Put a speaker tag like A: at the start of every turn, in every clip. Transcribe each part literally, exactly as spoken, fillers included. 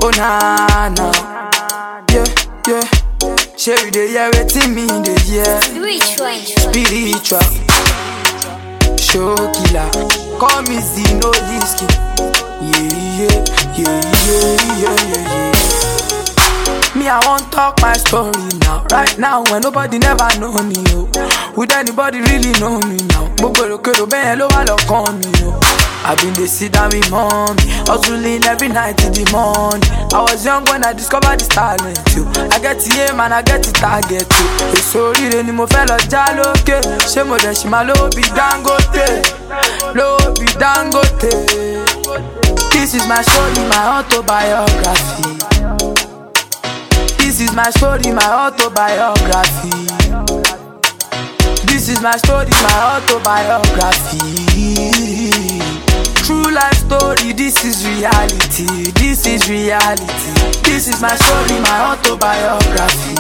A: Oh na na, yeah yeah. Share you the year waiting me the year. Spiritual, show killer. Call me Zino Liski. Yeah yeah yeah yeah yeah yeah yeah. Me I won't talk my story now. Right now when nobody never know me, oh. Would anybody really know me now? Bobolo kero ben lo wa lokan mi, oh. I've been dey sit down with mommy, hustling every night till the morning. I was young when I discovered this talent, yo. I get the aim and I get the target, yo. Èso rire ni mo fẹ́ lọ já lókè. Ṣé mo dẹ̀ ṣì máa lówó bí Dangote? Lówó bí Dangote. This is my story, my autobiography. This is my story, my autobiography. This is my story, my autobiography. True life story, this is reality. This is reality. This is my story, my autobiography.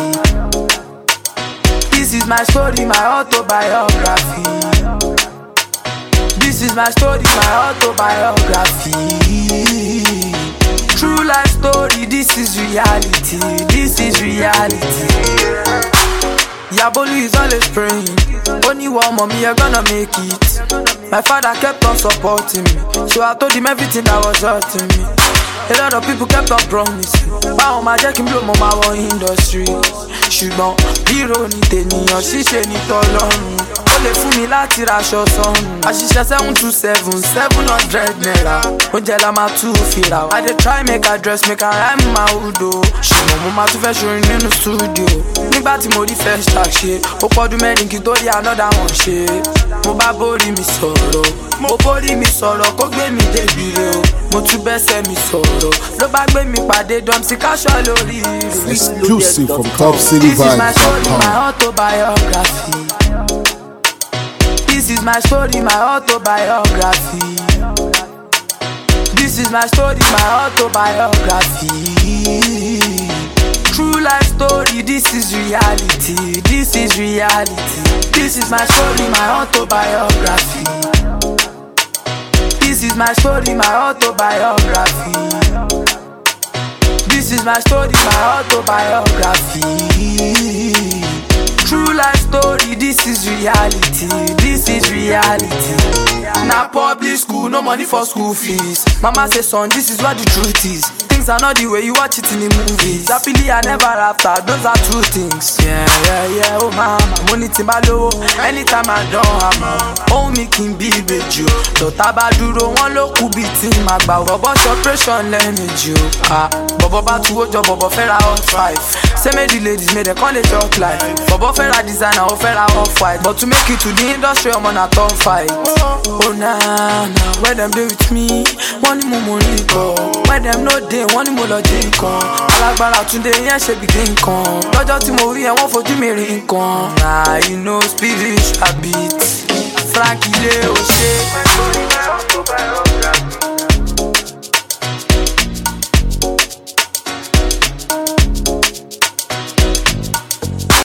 A: This is my story, my autobiography. This is my story, my autobiography. True life story, this is reality. This is reality. Yabolu is always praying. Only one mommy, you're gonna make it. My father kept on supporting me, so I told him everything that was hurting me. A lot of people kept on promising. Báwo máa jẹ́ kí n blow mo máa wọ industry. Ṣùgbọ́n hero ni tènìyàn, ṣíṣe ni tọ́lọ́run. Ó lè fún mi láti raṣọ sọ́run. Àṣìṣe seven two seven, seven hundred naira. Oúnjẹ la máa tún fìrà. I dey try make I dress, make I rhyme my hood o. Ṣùgbọ́n mo máa tún fẹ́ ṣorin nínú studio. Nígbà tí mo rí first track ṣe, ó pọ́dún mẹ́rin kí n tó rí another one ṣe. Mo bá borí mi sọ̀rọ̀, mo borí mi sọ̀rọ̀ kó gbé mi débi re o. Mo tún bẹ́sẹ̀ mi sọ̀rọ̀, ló bá gbé mi pàdé Domsy Casual lórí rẹ̀.
B: Exclusive from top city vibes dot com.
A: My autobiography. This is my story, my autobiography. This is my story, my autobiography. True life story, this is reality. This is reality. This is my story, my autobiography. This is my story, my autobiography. This is my story, my autobiography. True life story, this is reality. This is reality. Na public school, no money for school fees. Mama say, son, this is what the truth is. Things are not the way you watch it in the movies. Happily and never after, those are two things. Yeah, yeah, yeah, oh mama, money timbalo. Anytime I don't have my oh me can be with you. So tabaduro, one look who be team my bow. Bobo operation lineage you. Ah, Bobo batu ojo, Bobo fera on five. Say me the ladies, may they call it talk life. Bobo fera designer, or fera off white. But to make it to the industry, I'm on a top fight. Oh na na, where them dey with me? Money mo mo rico. Where them no dey, money mo lo dey kan. Alagbara tunde yen se bi dey kan. Lọ́jọ́ tí mo rí ẹ wọ́n fojú mi rí nǹkan. Ah, you know spiritual beat. Frankie Le O'Shea.